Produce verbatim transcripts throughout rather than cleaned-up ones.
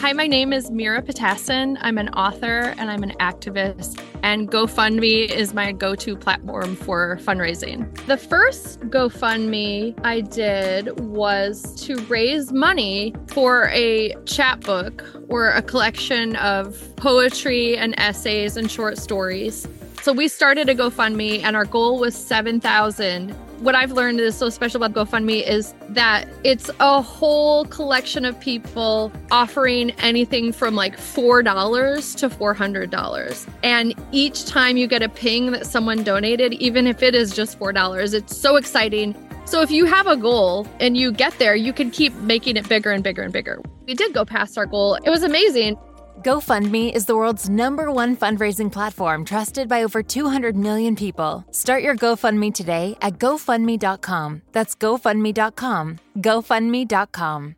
Hi, my name is Mira Patassin. I'm an author and I'm an activist, and GoFundMe is my go-to platform for fundraising. The first GoFundMe I did was to raise money for a chapbook or a collection of poetry and essays and short stories. So we started a GoFundMe and our goal was seven thousand. What I've learned is so special about GoFundMe is that it's a whole collection of people offering anything from like four dollars to four hundred dollars. And each time you get a ping that someone donated, even if it is just four dollars, it's so exciting. So if you have a goal and you get there, you can keep making it bigger and bigger and bigger. We did go past our goal. It was amazing. GoFundMe is the world's number one fundraising platform trusted by over two hundred million people. Start your GoFundMe today at GoFundMe dot com. That's GoFundMe dot com. GoFundMe dot com.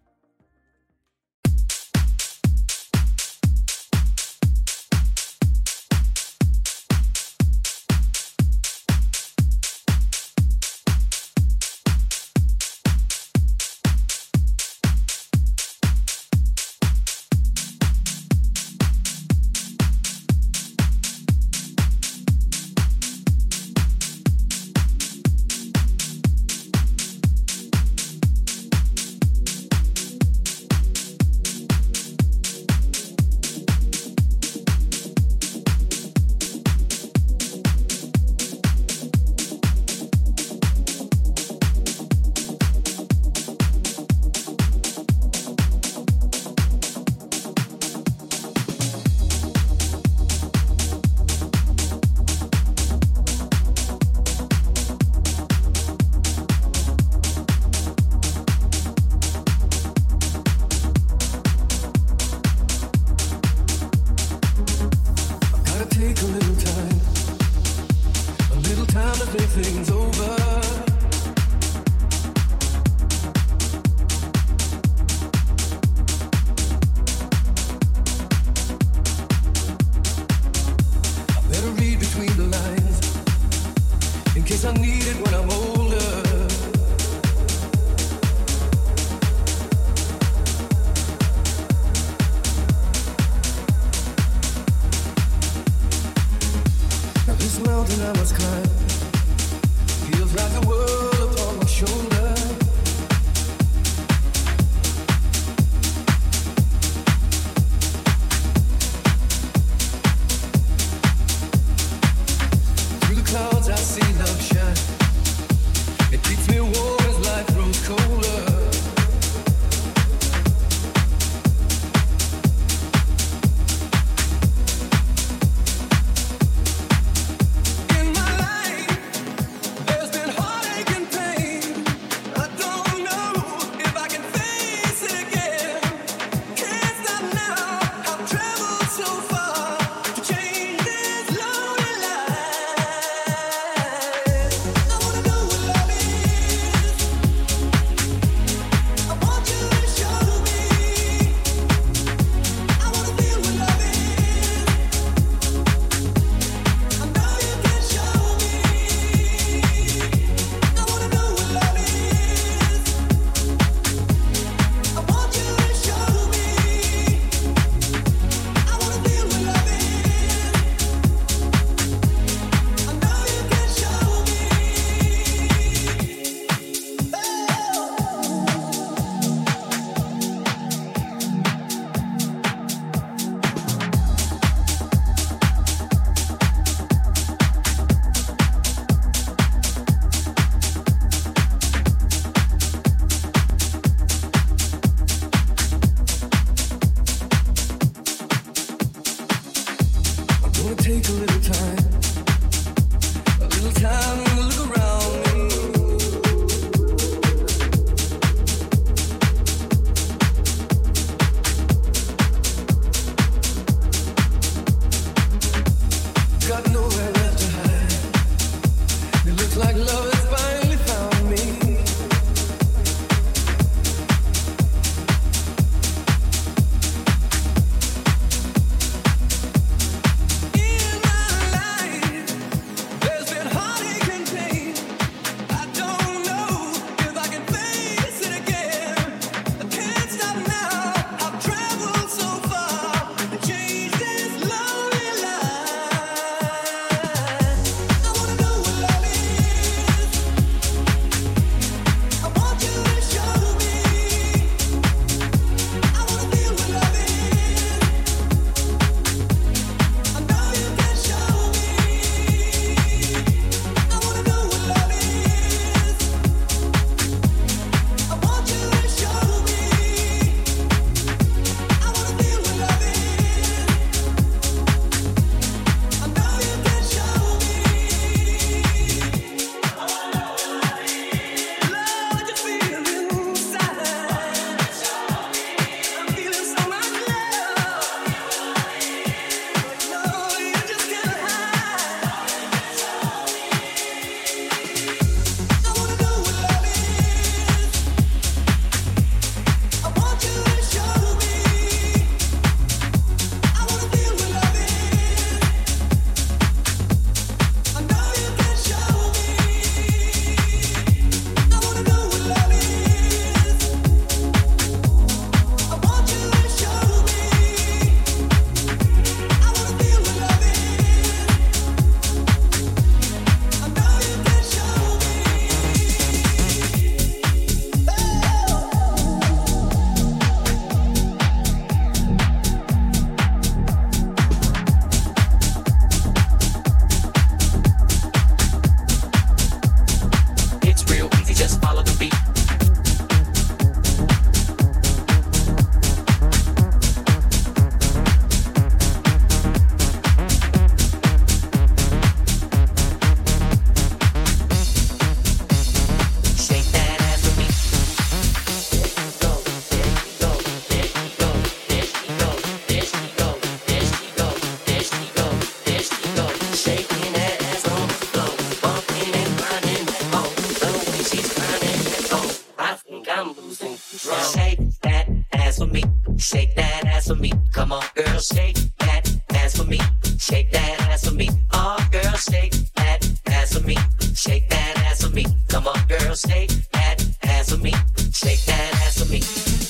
ass for me. Shake that ass for me. Come on, girl, shake that ass for me. Shake that ass for me. Oh, girl, shake that ass for me. Shake that ass for me. Come on, girl, shake that ass for me. Shake that ass for me.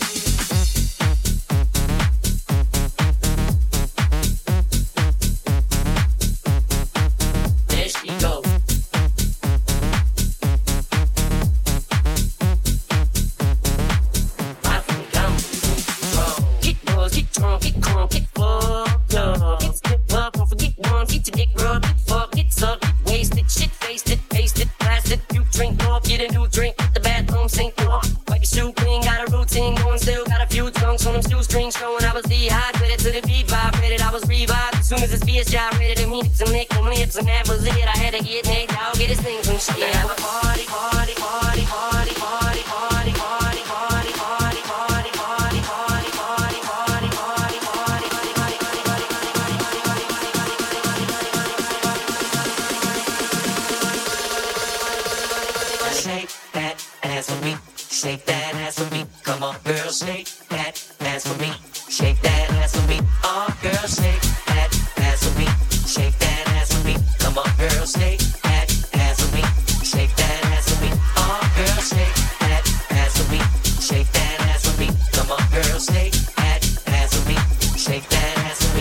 There she goes. Get drunk, get crunk, get fucked up. Get stripped up, don't forget one. Get your dick rubbed, get fucked, get sucked, get wasted, shit faced it, faced it, blasted. You drink off, get a new drink, hit the bathroom, sink off. Wipe your shoe clean, got a routine going, still got a few chunks on them shoestrings showing. I was dehydrated to the beat vibrated, I was revived. As soon as this bitch gyrated, and me some lick them lips, and that was it. I had to get naked out, get his things from shit. Have a party, party, party, party, party, party, party, party, party, party, party, party, party, party, party, party, shake that ass for me. Shake that ass for me. Come on, girl, shake that ass for me. Shake that ass for me. Oh, girl, shake that ass for me. Shake that ass for me. Come on, girl, shake that ass for me. Shake that ass for me. Oh, girl, shake that ass for me. Shake that ass for me. Come on, girl, shake that ass for me. Shake that ass for me.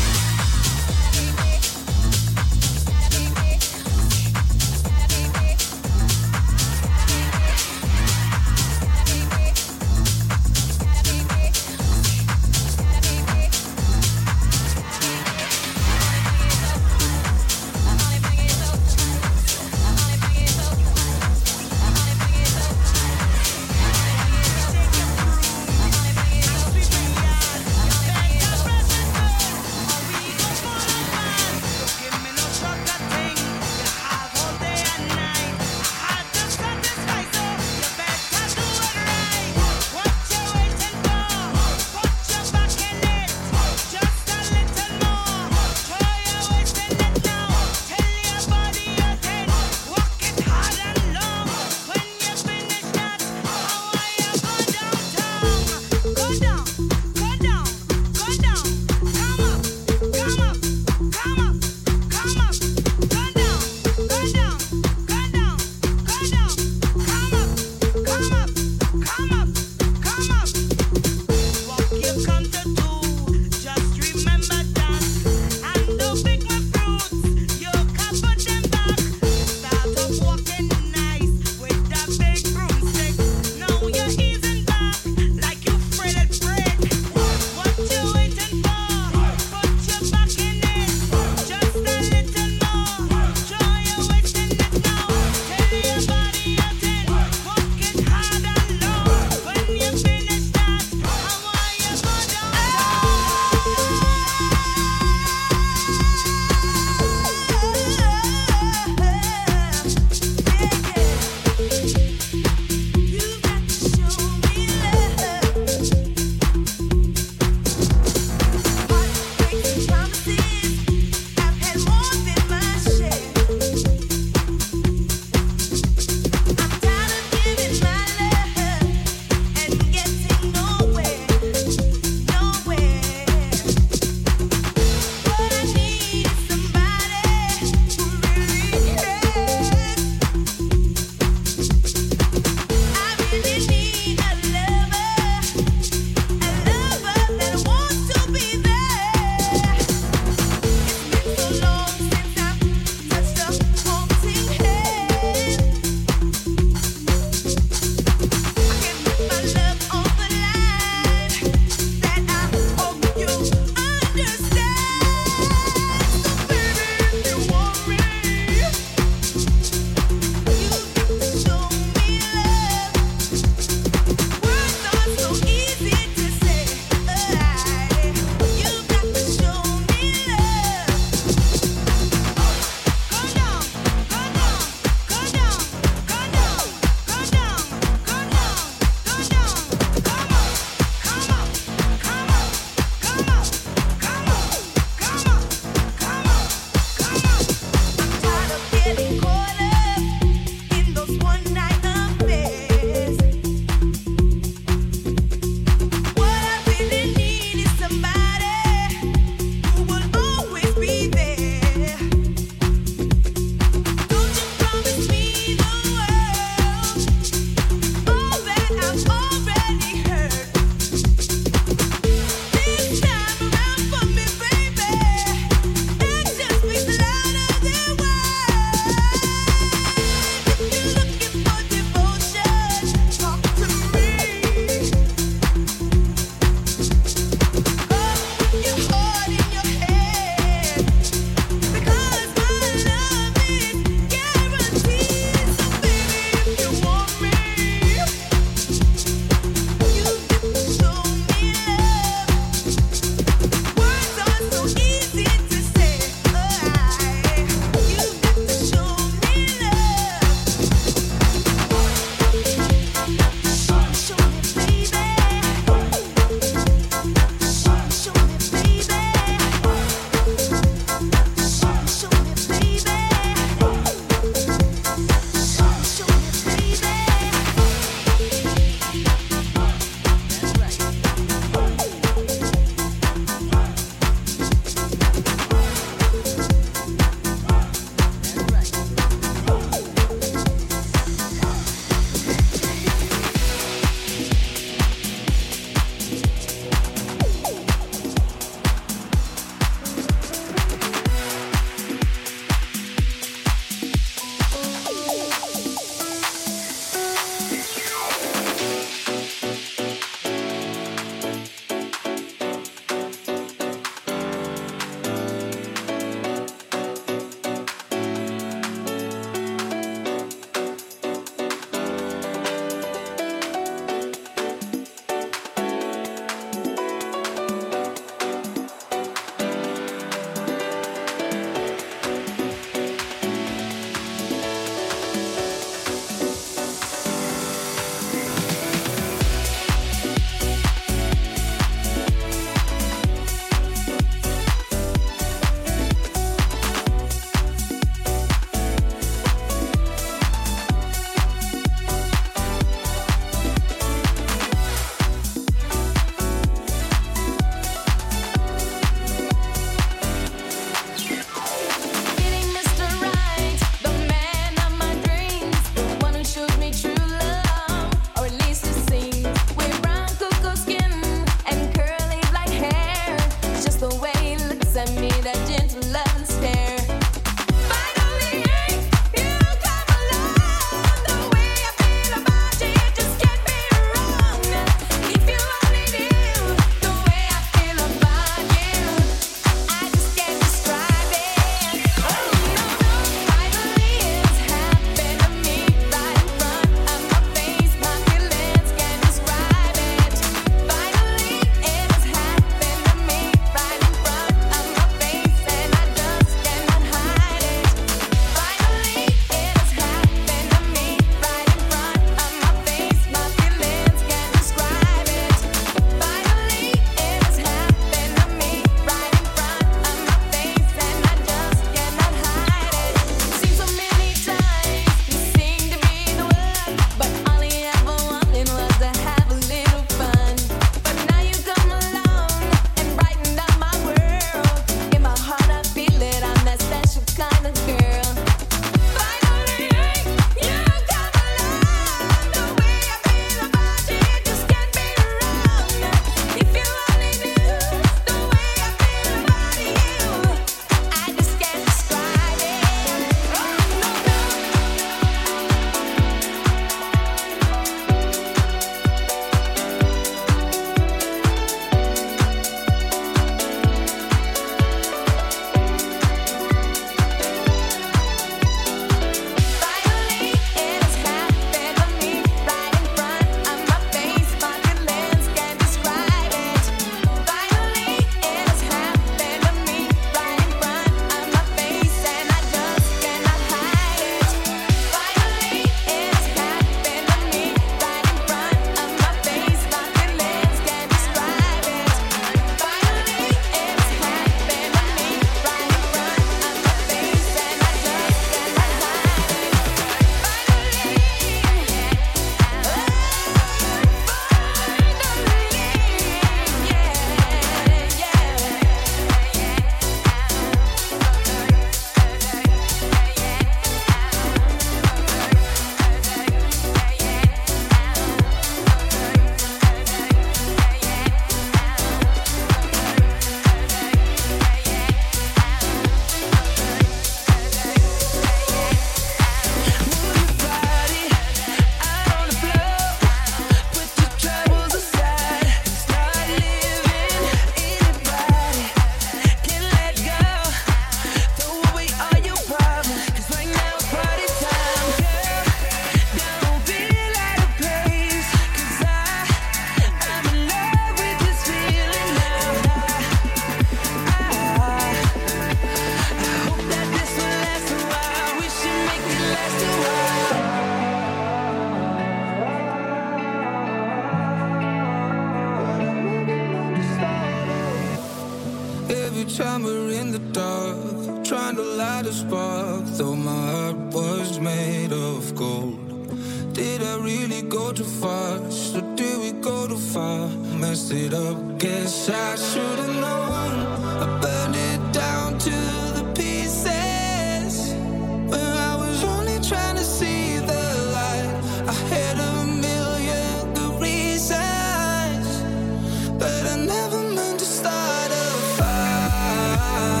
time we're in the dark, trying to light a spark, though my heart was made of gold. Did I really go too fast, or did we go too far? Messed it up, guess I should've known. I burned it down to the pieces, when I was only trying to see the light. I had a million good reasons, but I never meant to start a fire.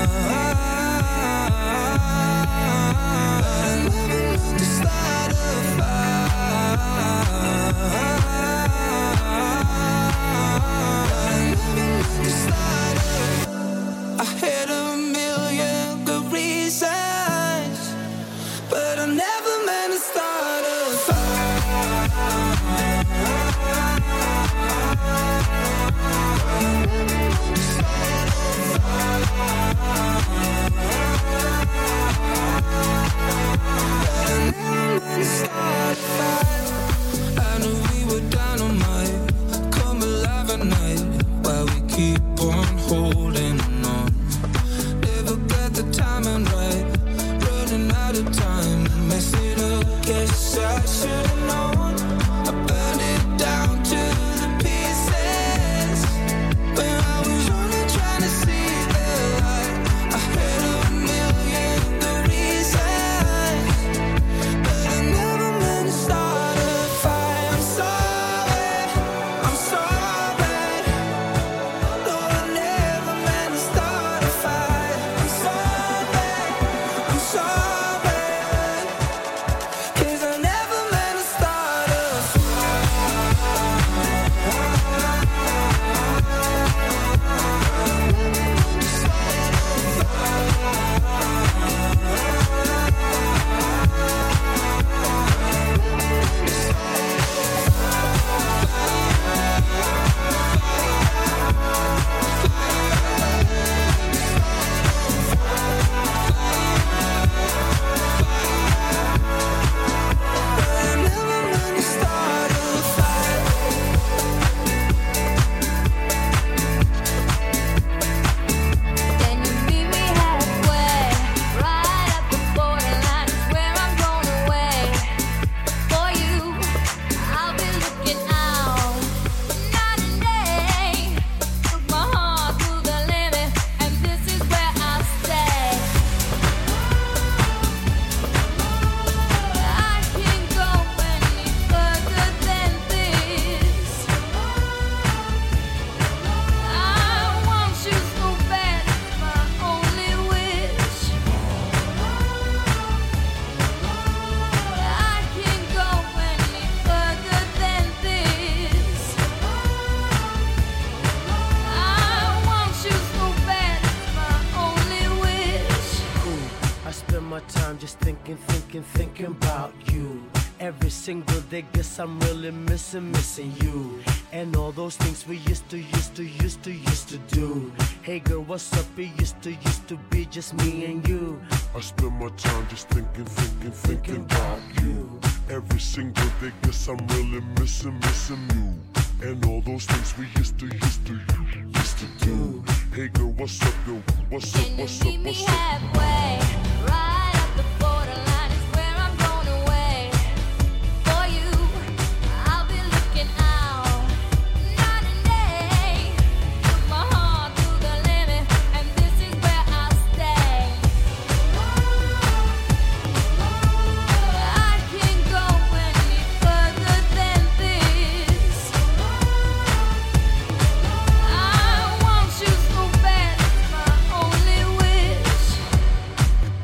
I never meant to start a fire. I never meant to start a. I had a million good reasons, but I never meant to start a I knew we were dynamite, come alive at night, while we keep on holding on. Never got the timing right, running out of time, mess it up, guess I should've known. I burned it down to the pieces, when I was only trying to see the light. I had a million good reasons, but I never meant to start a fight. I'm sorry, I'm sorry. No, I never meant to start a fight. I'm sorry, I'm sorry, 'cause I never meant to start a Can you meet me halfway? Right at the borderline is where I'm going away. For you, I'll be looking out night and day. Took my heart to the limit, and this is where I'll stay. I can't go any further than this. I want you so bad, it's my only wish. I can't go any further than this. I want you so bad, it's my only wish. I spend my time just thinking, thinking, thinking about you. Every single day, guess I'm really missing, missing you. And all those things we used to, used to, used to, used to do. Hey girl, what's up? It used to, used to be just me and you. I spend my time just thinking, thinking, thinking about you. Every single day, guess I'm really missing, missing you. And all those things we used to, used to, used to do. Hey girl, what's up, yo? What's up, Can you what's up, meet me what's up? halfway? Right at the borderline is where I'm going away. For you, I'll be looking out night and day. Took my heart to the limit, and this is where I'll stay. I can't go any further than this. I want you so bad, it's my only wish.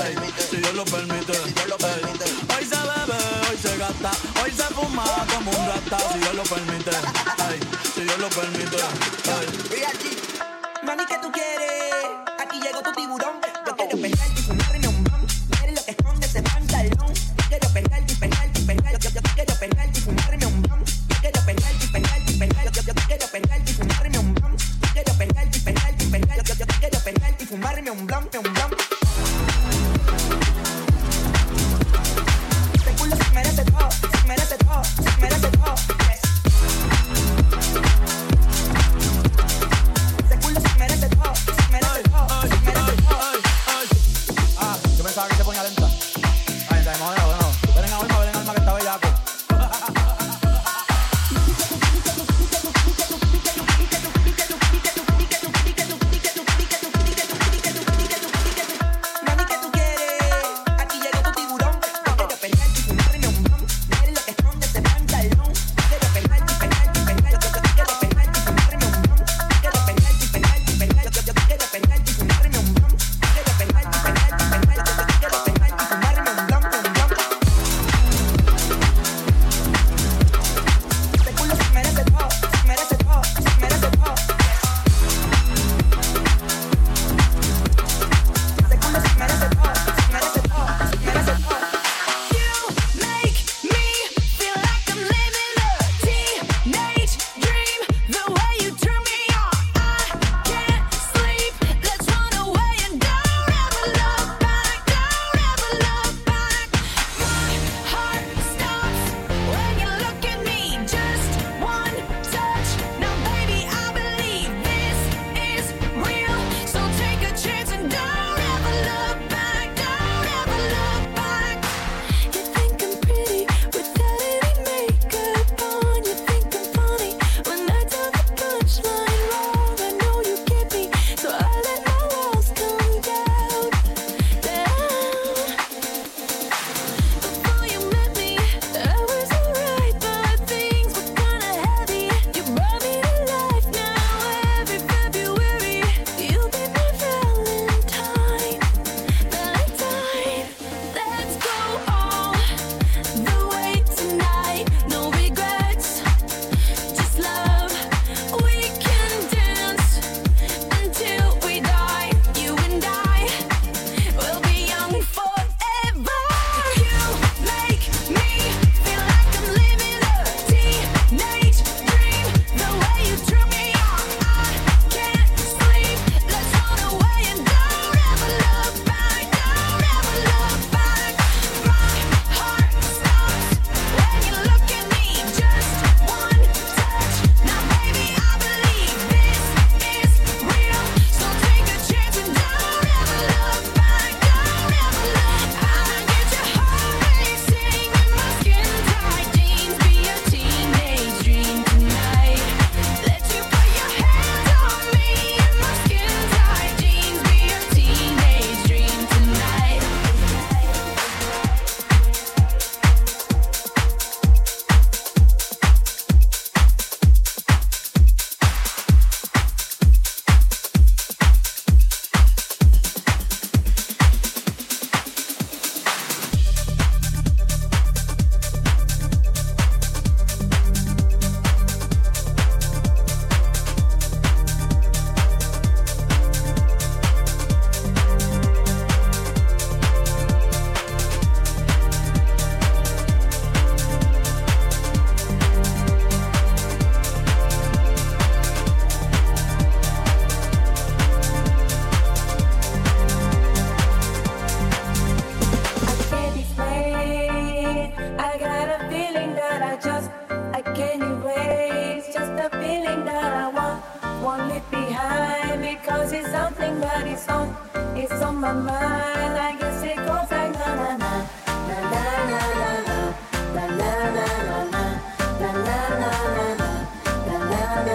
ey, si Dios lo permite. Ey. Hoy se bebe, hoy se gasta, hoy se fuma como un rata, si Dios lo permite. Ey, si Dios lo permite. Ey. Mami, ¿qué tú quieres? Aquí llegó tu tiburón. Yo quiero pegarte y fumarme un blon. Mire lo que esconde ese pantalón. Yo quiero pegarte y pegarte y pegarte. Yo, yo, yo quiero pegarte y fumarme un blon. Yo quiero pegarte y pegarte y pegarte. Yo, yo, yo quiero pegarte y fumarme un blon. Yo quiero pegarte y pegarte y pegarte. Yo, yo, yo quiero pegarte y fumarme un blon, un blon. Este culo se merece todo, se merece todo, se merece todo. Yes. Este culo se merece todo, se merece todo, se merece todo. Ah, yo pensaba que se ponía lenta. Ay, está de moda, bueno. Ven en alma, ven en alma que está bellaco. Mami, ¿qué tú quieres? Aquí llegó tu tiburón. Yo quiero pegarte y fumarme un blon. Mire lo que esconde ese pantalón. Yo quiero pegarte y pegarte y pegarte. Yo, yo, yo quiero pegarte y fumarme un blon. Yo quiero pegarte y pegarte y pegarte. Yo, yo, yo quiero pegarte y fumarme un blon. Yo quiero pegarte y pegarte y pegarte. Yo, yo, yo quiero pegarte y fumarme un blon, un blon. Este culo se merece todo, se merece todo, se merece todo. Este culo se merece todo, se merece todo, se merece todo. You make me feel like I'm living a teenage dream. The way you turn me on, I can't sleep. Let's run away and don't ever look back. Don't ever look back. My heart stops when you look at me. Just one touch. Now, baby, I believe this is real. So take a chance and don't ever look back. Don't ever look back. You think I'm pretty without any makeup on. You think I'm funny when I tell the punchline wrong. I know you get me, so I let my walls come down, down. Before you met me, I was alright, but things were kinda heavy. You brought me to life now. Every February, you'll be my Valentine, Valentine. Let's go all the way tonight. No regrets, just love. We can dance until we die. You and I will be young forever. You make me feel like I'm living a teenage dream. The way you turn me on, I can't sleep. Let's run away and don't ever look back. Don't ever look back. My heart stops when you look at me. Just one touch. Now, baby, I believe this is real. So take a chance and don't ever look back. Don't ever look back. Get your heart racing in my skin tight jeans. Be a teenage dream tonight. Let you put your hands on me in my skin tight jeans. Be a teenage dream tonight. I can't explain. I got a feeling that I just I can't erase. Just a feeling that I want won't leave behind because it's something that is on it's on my mind. I guess it goes like na na na na na na na na na na na na na na na na na na na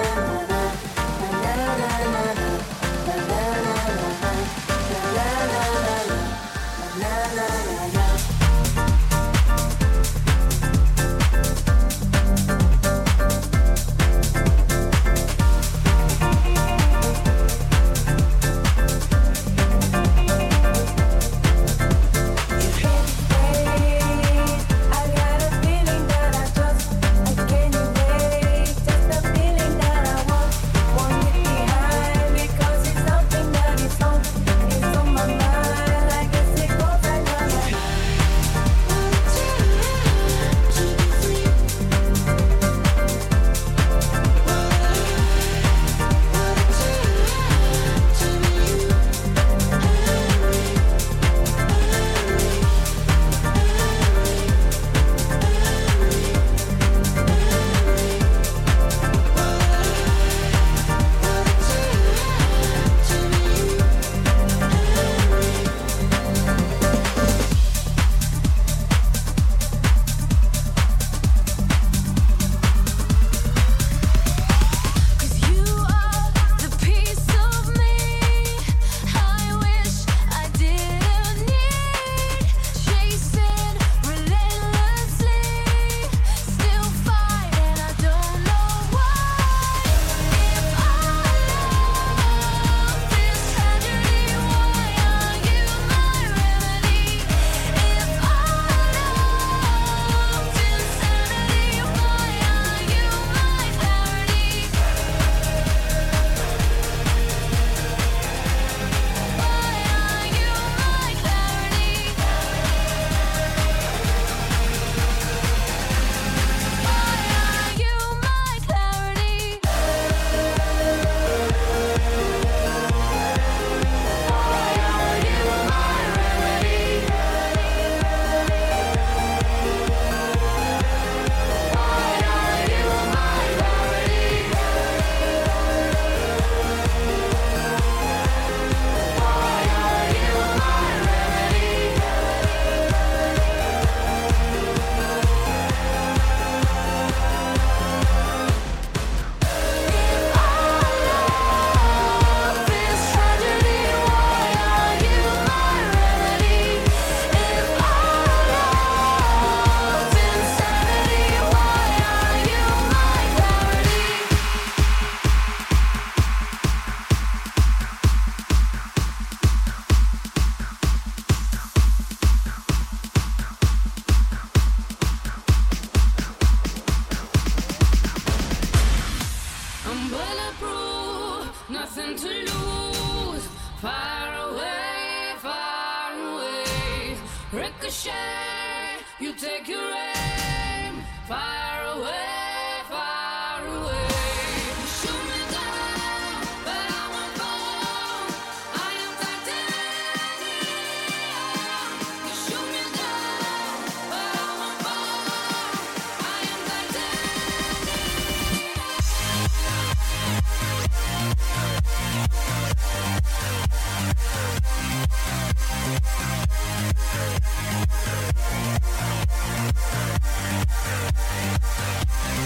Ricochet, you take your aim, fire away, far away. You shoot me down, but I won't fall. I am titanium. You shoot me down, but I won't fall. I am titanium.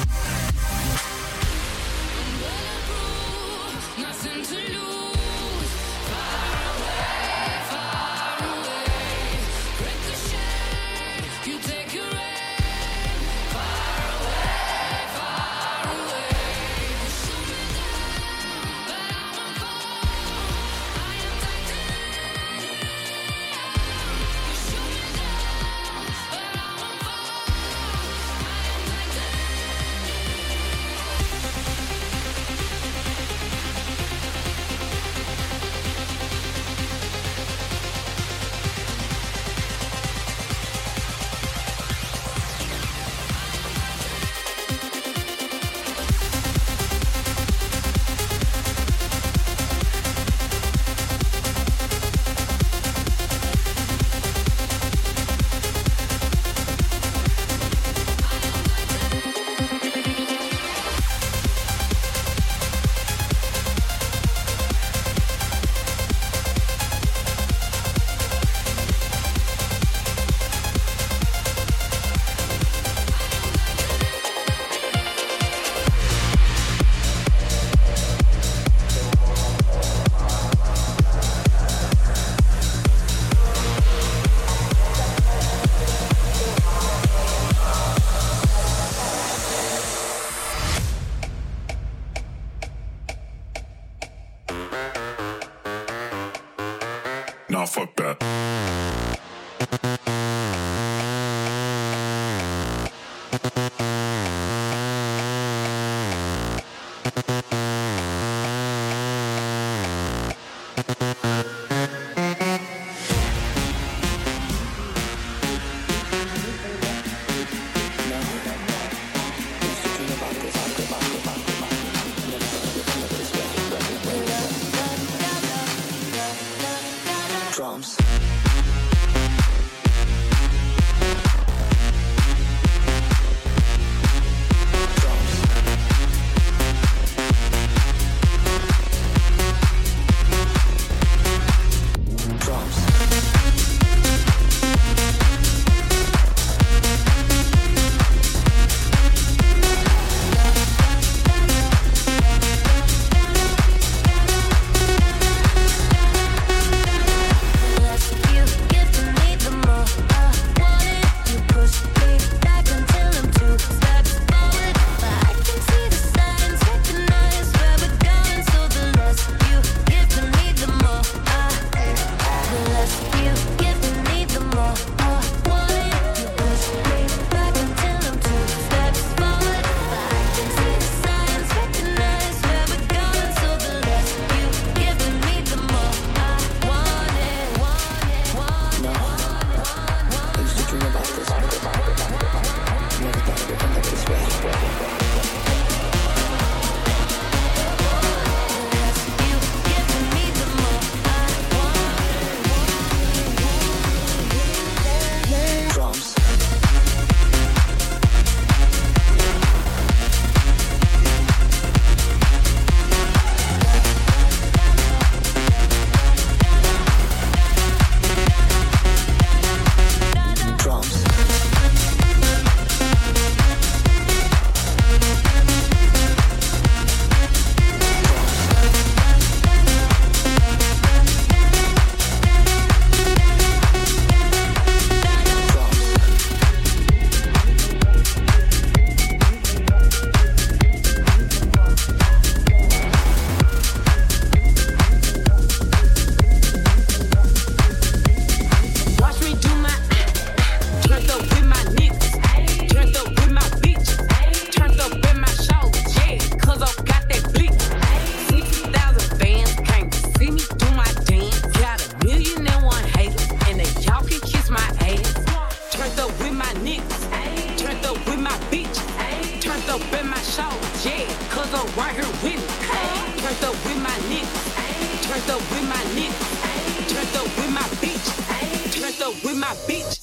my bitches.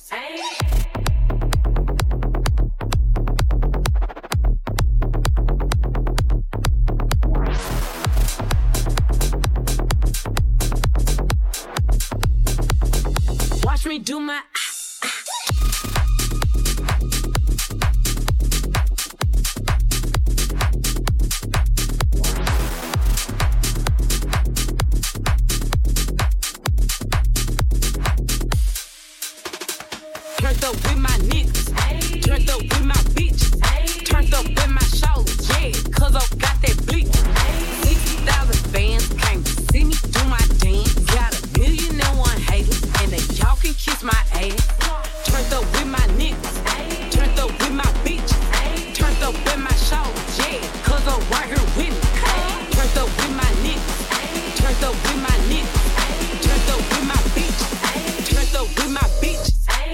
Watch me do my. Turned up with my niggas, turned up with my bitches, turned up with my shoulders, yeah, cause I got that bleak. sixty thousand fans came to see me do my dance. Got a million and one haters, and they y'all can kiss my ass. Turned up with my niggas, turned up with my bitches, turned up with my shoulders, yeah, cause I'm right here with me. Turned up with my niggas, turned up with my niggas, turned up with my bitches, turned up with my bitches.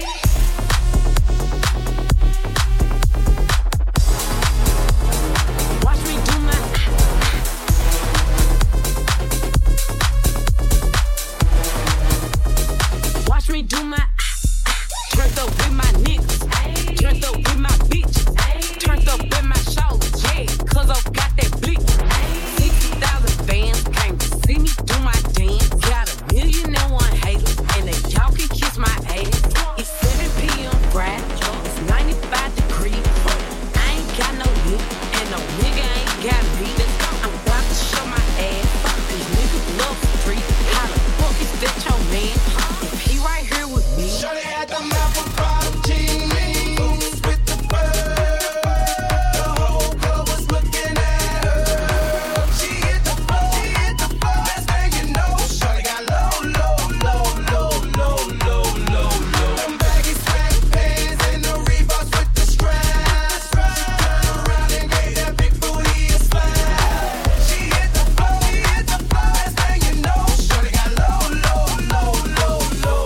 Do my turned up with my niggas, turned up with my bitches, turned up with my shoulders, yeah, cause I got that bleak. sixty thousand fans came to see me do my dance. Got a million and one haters, and they y'all can kiss my ass. It's seven p.m. Friday, it's ninety-five degrees. I ain't got no nigga, and no nigga ain't got me. I'm about to show my ass. These niggas love the street. How the fuck is that your man? Right here with me. Shorty had the apple bottom jeans with the bird. The whole club was looking at her. She hit the floor, she hit the floor. That's how you know. Shorty got low, low, low, low, low, low, low, low. Them baggy sweatpants and the Reeboks with the straps. She turned around and gave that big booty a slap. She hit the floor, she hit the floor. That's how you know. Shorty got low, low, low, low, low.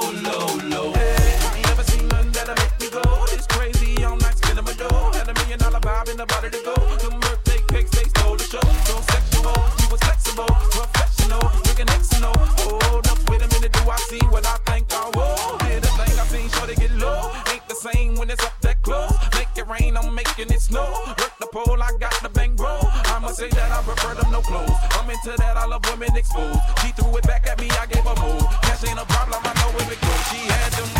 In the body to go, them birthday cakes, they stole the show. So sexual, he was flexible, professional, looking excellent. Hold up, wait a minute, do I see what I think I will? Did the thing I seen, sure to get low. Ain't the same when it's up that close. Make it rain, I'm making it snow. Work the pole, I got the bang bro. I'ma say that I prefer them no clothes. I'm into that, I love women exposed. She threw it back at me, I gave her move. Cash ain't a problem, I know where it goes. She had them.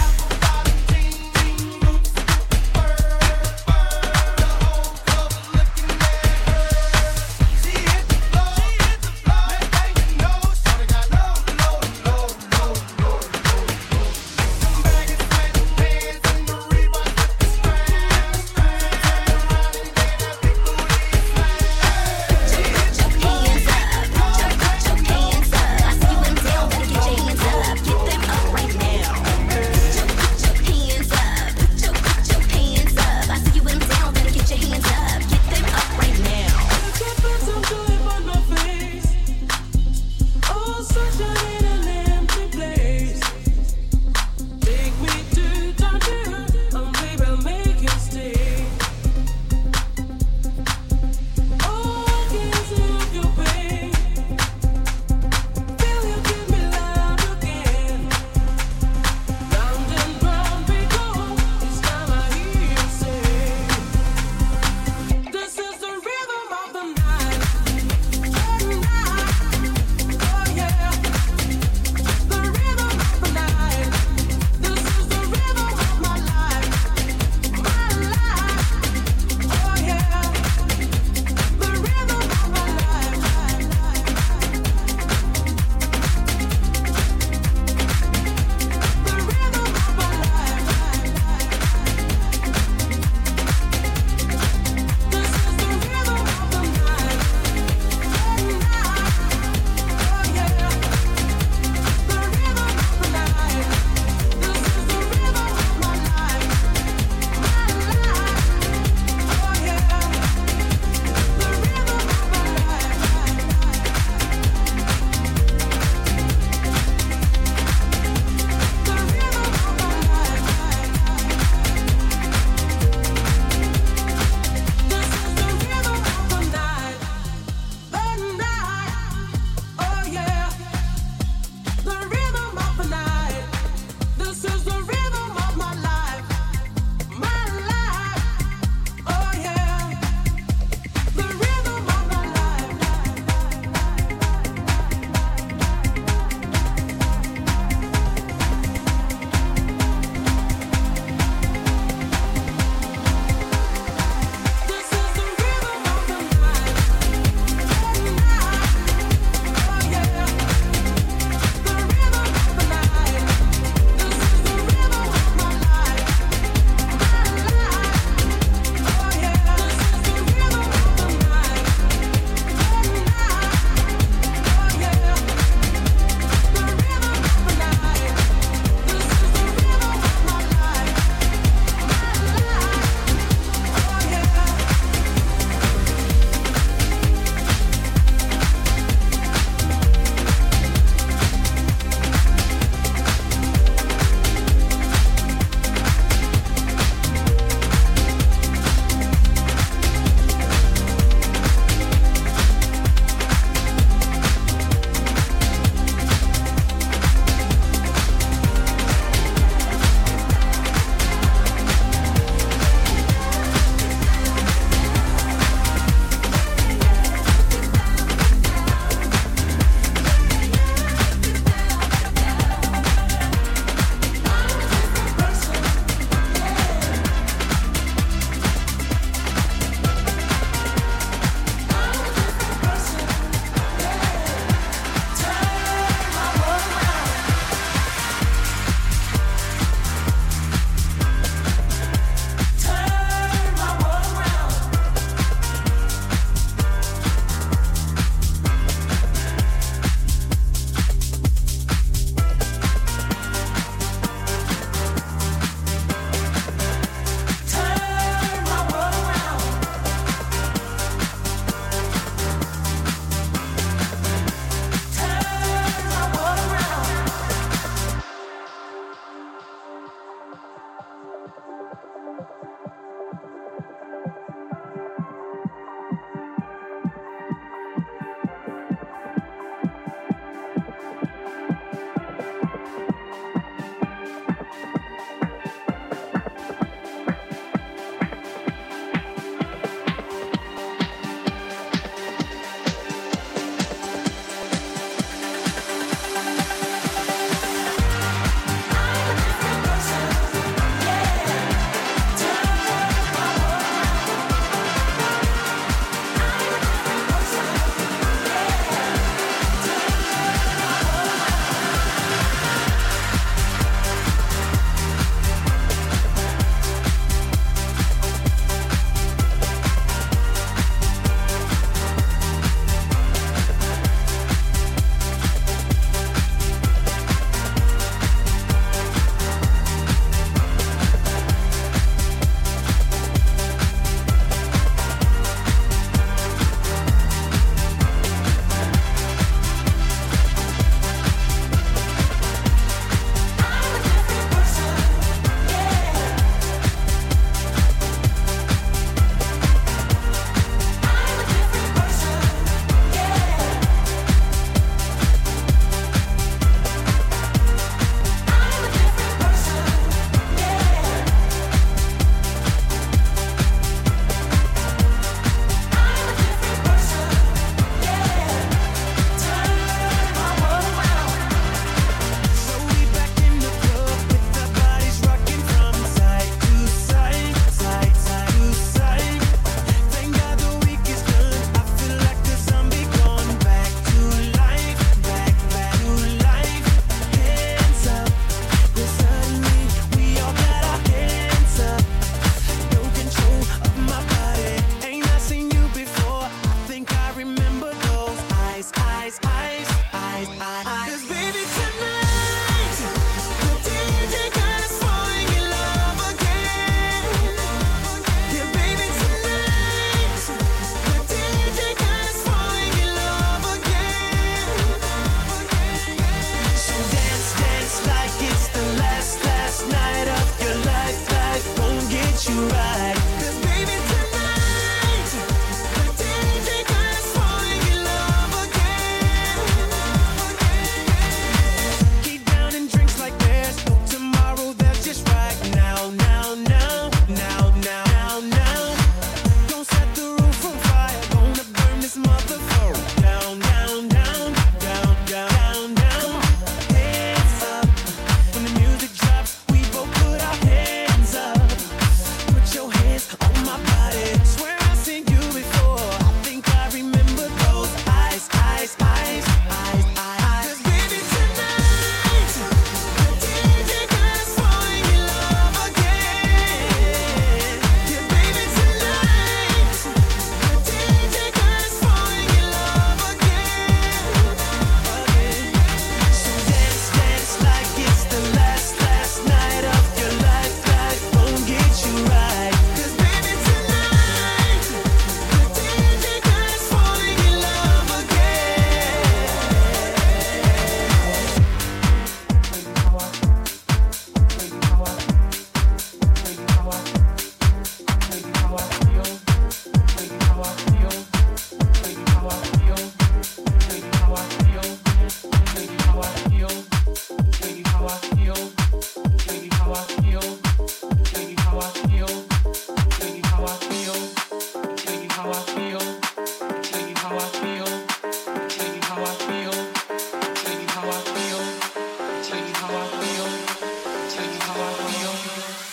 Get them up right now.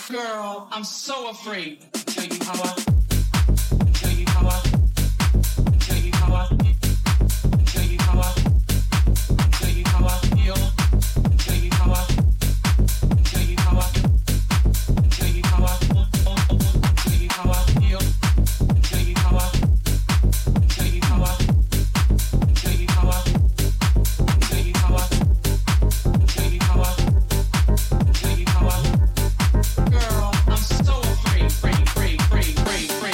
Girl, I'm so afraid to tell you how I, tell you how I, tell you how I, tell you how I, tell you how I feel, tell you how I, tell you how I, tell you how I, tell you how I feel, tell you how I, tell you how I, tell you how I, tell you how I, tell you how I, tell you how I. Girl, I'm so afraid, afraid, afraid, afraid, afraid.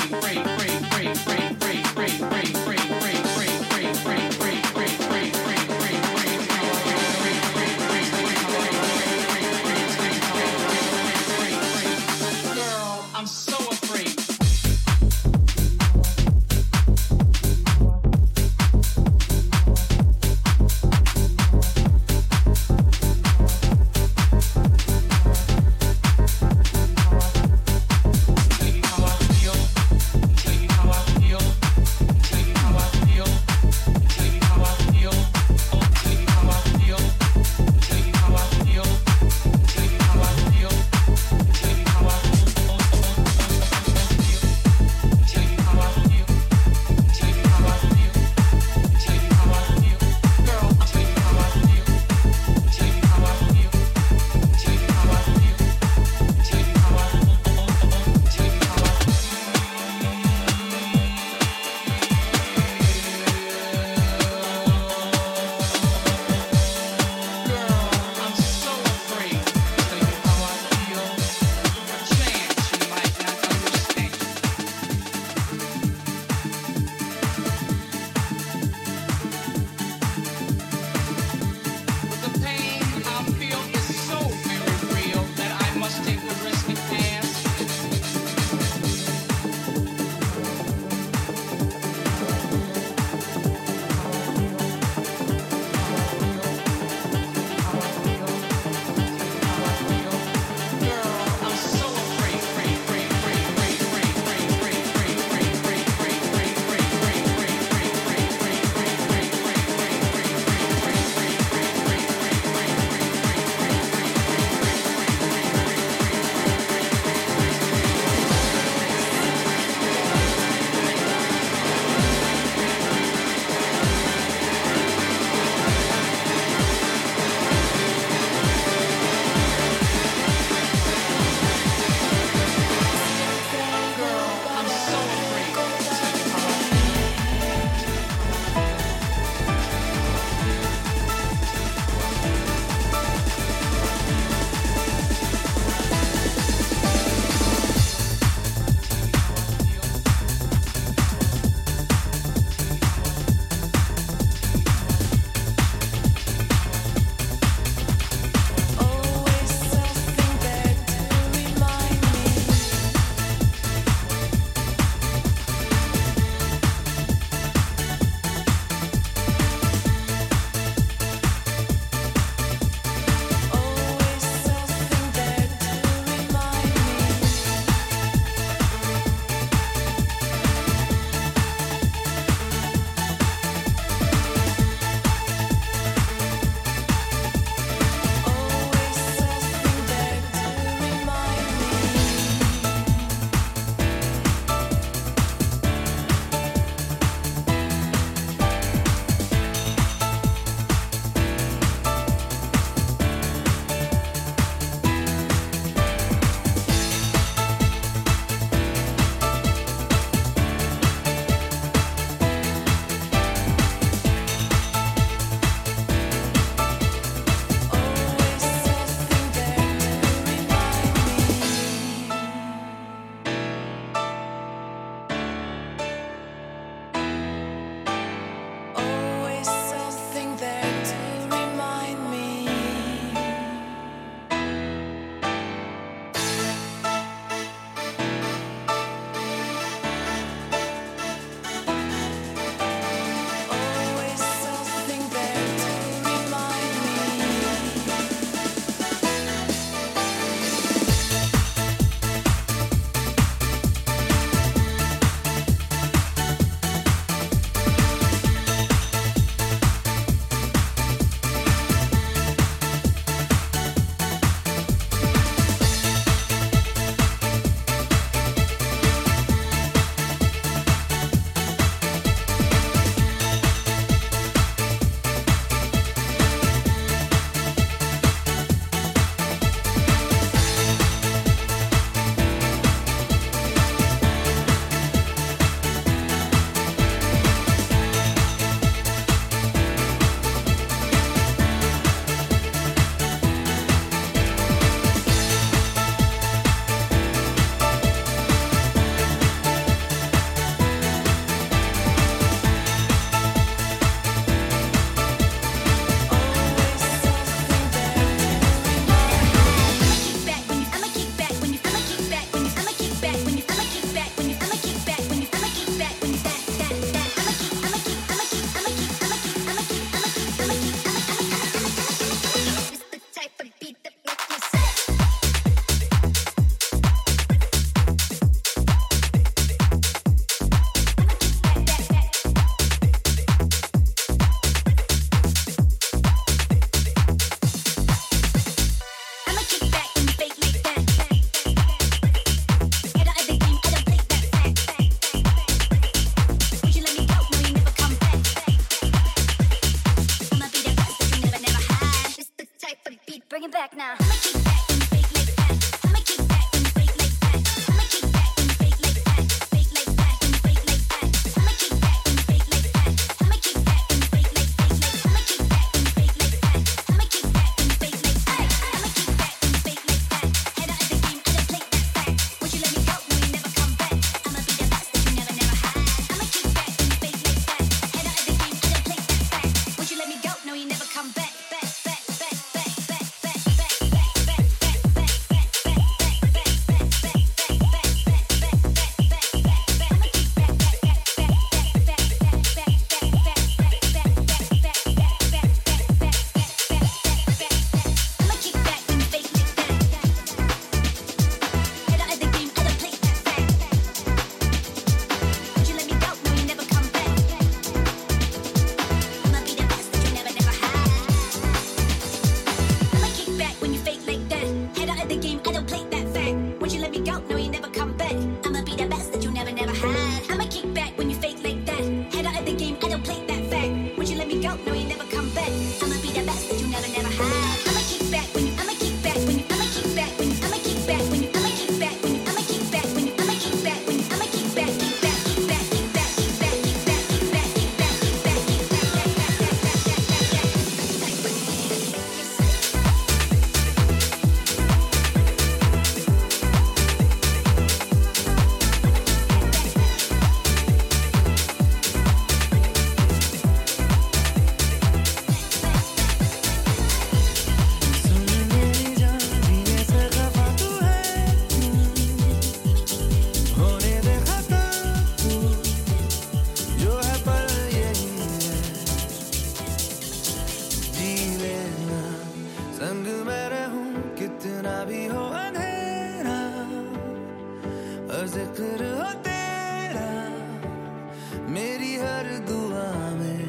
जिक्र हो तेरा मेरी हर दुआ में.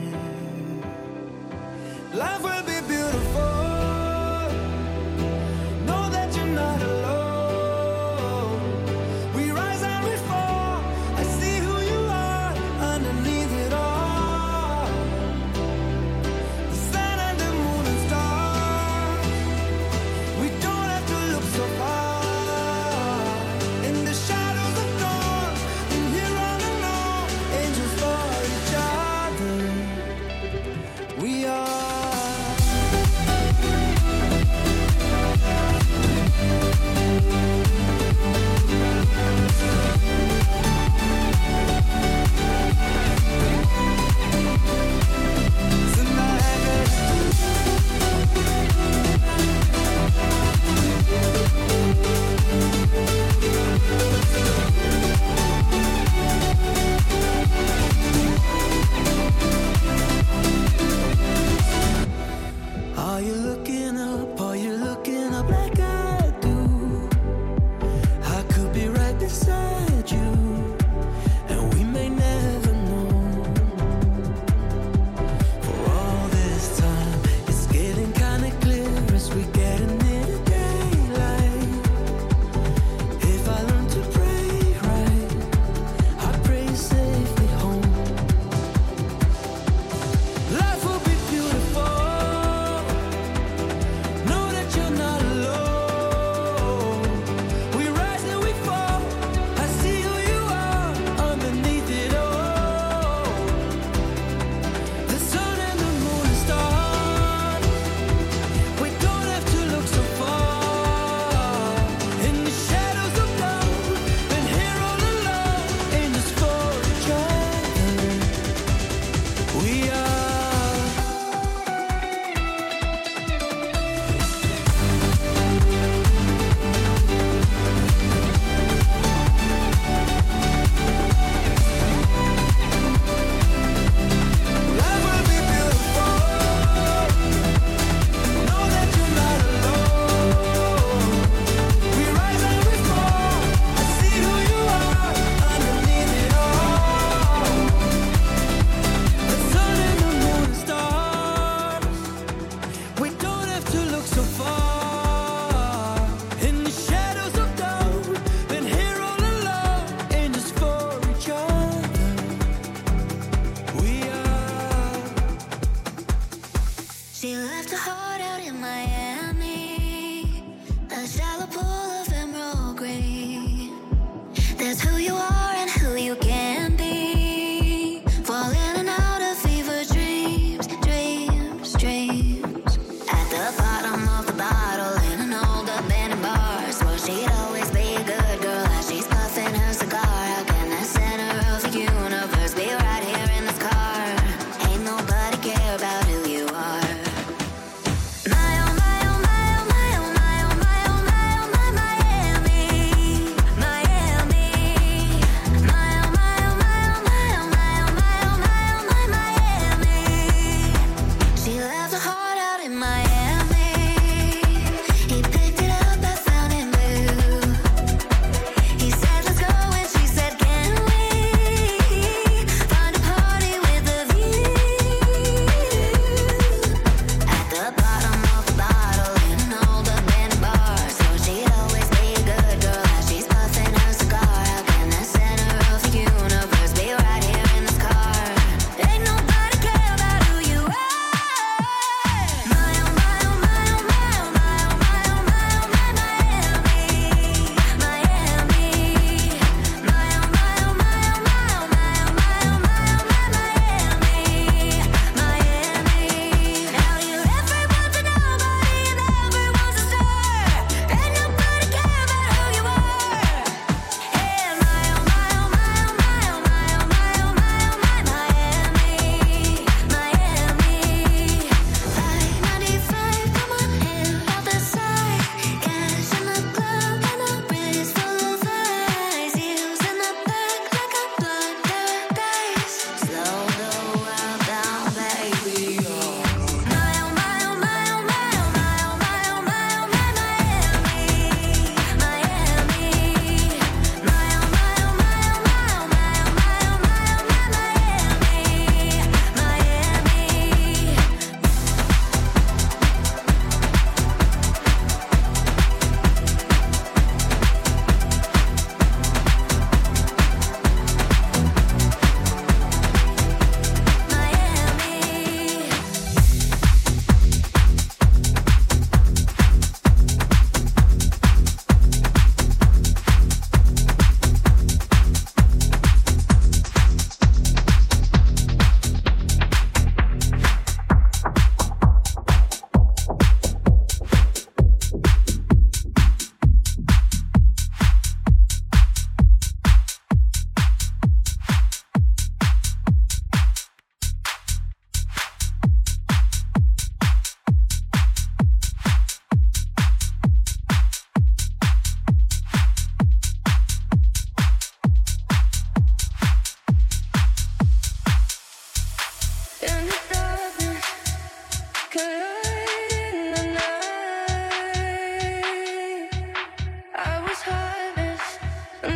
Life will be beautiful. Know that you're not alone. We rise and we fall. I see who you are underneath it all. The sun and the moon and stars. We don't have to look so far. In the shadows of dawn,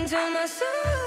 into my soul.